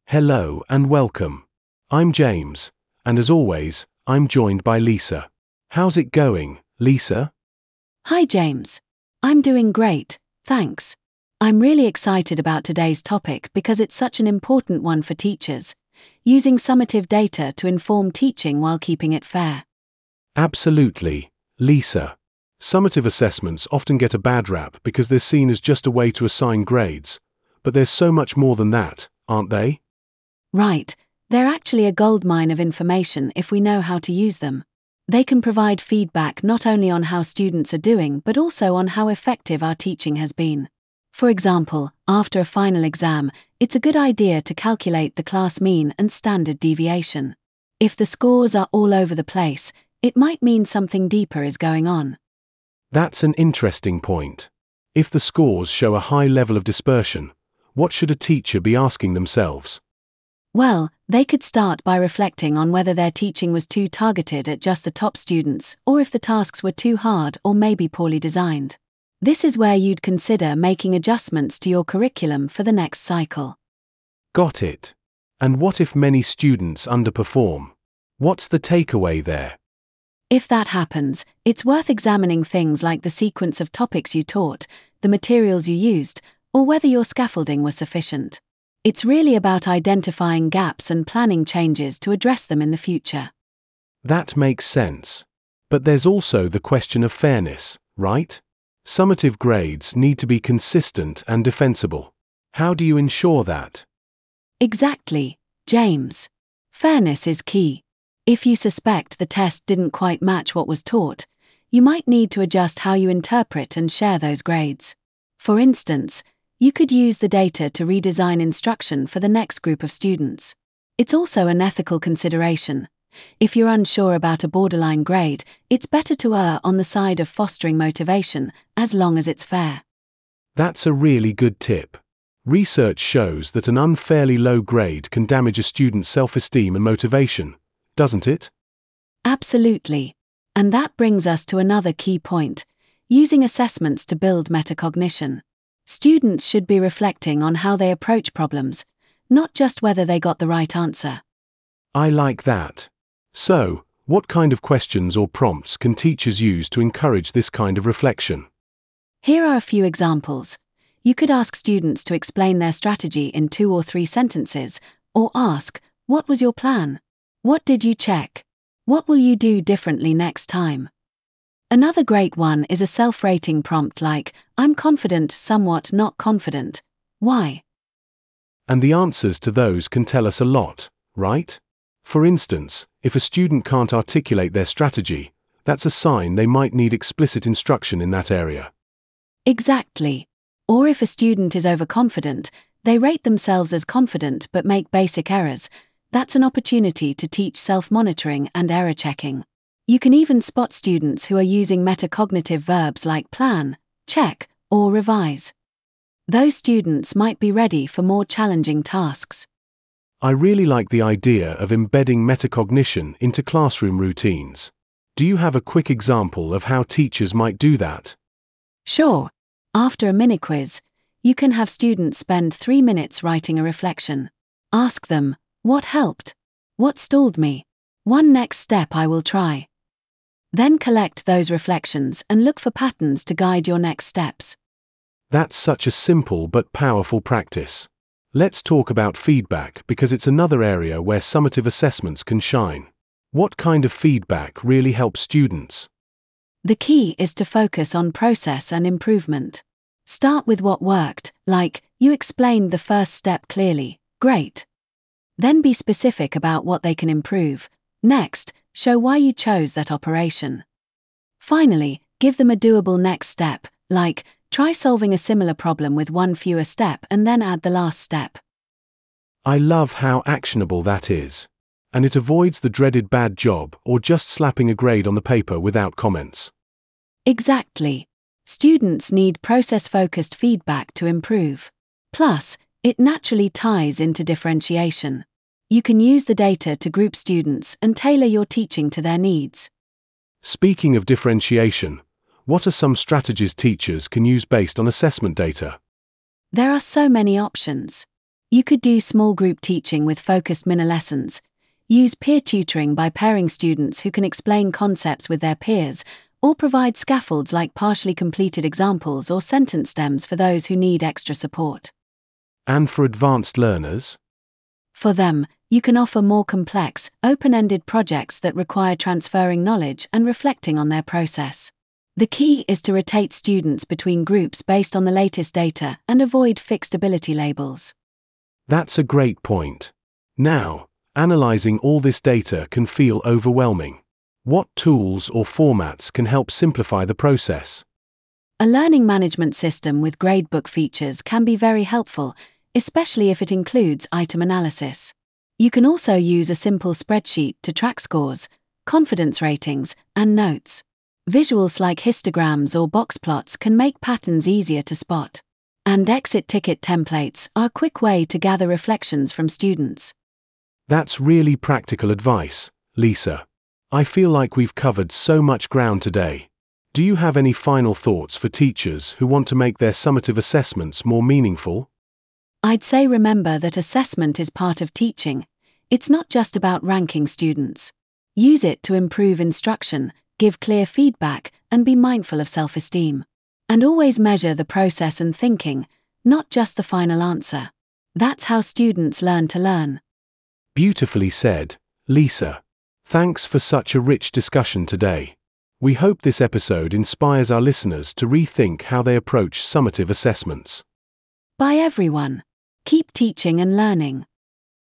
Hello and welcome. I'm James, and as always, I'm joined by Lisa. How's it going, Lisa? Hi James. I'm doing great, thanks. I'm really excited about today's topic because it's such an important one for teachers, using summative data to inform teaching while keeping it fair. Absolutely, Lisa. Summative assessments often get a bad rap because they're seen as just a way to assign grades, but there's so much more than that, aren't they? Right, they're actually a goldmine of information if we know how to use them. They can provide feedback not only on how students are doing but also on how effective our teaching has been. For example, after a final exam, it's a good idea to calculate the class mean and standard deviation. If the scores are all over the place, it might mean something deeper is going on. That's an interesting point. If the scores show a high level of dispersion, what should a teacher be asking themselves? Well, they could start by reflecting on whether their teaching was too targeted at just the top students or if the tasks were too hard or maybe poorly designed. This is where you'd consider making adjustments to your curriculum for the next cycle. Got it. And what if many students underperform? What's the takeaway there? If that happens, it's worth examining things like the sequence of topics you taught, the materials you used, or whether your scaffolding was sufficient. It's really about identifying gaps and planning changes to address them in the future. That makes sense. But there's also the question of fairness, right? Summative grades need to be consistent and defensible. How do you ensure that? Exactly, James. Fairness is key. If you suspect the test didn't quite match what was taught, you might need to adjust how you interpret and share those grades. For instance, you could use the data to redesign instruction for the next group of students. It's also an ethical consideration. If you're unsure about a borderline grade, it's better to err on the side of fostering motivation, as long as it's fair. That's a really good tip. Research shows that an unfairly low grade can damage a student's self-esteem and motivation, doesn't it? Absolutely. And that brings us to another key point: using assessments to build metacognition. Students should be reflecting on how they approach problems, not just whether they got the right answer. I like that. So, what kind of questions or prompts can teachers use to encourage this kind of reflection? Here are a few examples. You could ask students to explain their strategy in 2 or 3 sentences, or ask, "What was your plan? What did you check? What will you do differently next time?" Another great one is a self-rating prompt like, "I'm confident, somewhat not confident. Why?" And the answers to those can tell us a lot, right? For instance, if a student can't articulate their strategy, that's a sign they might need explicit instruction in that area. Exactly. Or if a student is overconfident, they rate themselves as confident but make basic errors, that's an opportunity to teach self-monitoring and error checking. You can even spot students who are using metacognitive verbs like plan, check, or revise. Those students might be ready for more challenging tasks. I really like the idea of embedding metacognition into classroom routines. Do you have a quick example of how teachers might do that? Sure. After a mini-quiz, you can have students spend 3 minutes writing a reflection. Ask them, "What helped? What stalled me? One next step I will try." Then collect those reflections and look for patterns to guide your next steps. That's such a simple but powerful practice. Let's talk about feedback because it's another area where summative assessments can shine. What kind of feedback really helps students? The key is to focus on process and improvement. Start with what worked, like, "You explained the first step clearly, great." Then be specific about what they can improve. Next, show why you chose that operation. Finally, give them a doable next step, like, "Try solving a similar problem with 1 fewer step and then add the last step." I love how actionable that is. And it avoids the dreaded bad job or just slapping a grade on the paper without comments. Exactly. Students need process-focused feedback to improve. Plus, it naturally ties into differentiation. You can use the data to group students and tailor your teaching to their needs. Speaking of differentiation, what are some strategies teachers can use based on assessment data? There are so many options. You could do small group teaching with focused mini-lessons, use peer tutoring by pairing students who can explain concepts with their peers, or provide scaffolds like partially completed examples or sentence stems for those who need extra support. And for advanced learners? For them, you can offer more complex, open-ended projects that require transferring knowledge and reflecting on their process. The key is to rotate students between groups based on the latest data and avoid fixed ability labels. That's a great point. Now, analyzing all this data can feel overwhelming. What tools or formats can help simplify the process? A learning management system with gradebook features can be very helpful, especially if it includes item analysis. You can also use a simple spreadsheet to track scores, confidence ratings, and notes. Visuals like histograms or box plots can make patterns easier to spot. And exit ticket templates are a quick way to gather reflections from students. That's really practical advice, Lisa. I feel like we've covered so much ground today. Do you have any final thoughts for teachers who want to make their summative assessments more meaningful? I'd say remember that assessment is part of teaching. It's not just about ranking students. Use it to improve instruction, give clear feedback, and be mindful of self-esteem. And always measure the process and thinking, not just the final answer. That's how students learn to learn. Beautifully said, Lisa. Thanks for such a rich discussion today. We hope this episode inspires our listeners to rethink how they approach summative assessments. Bye everyone. Keep teaching and learning.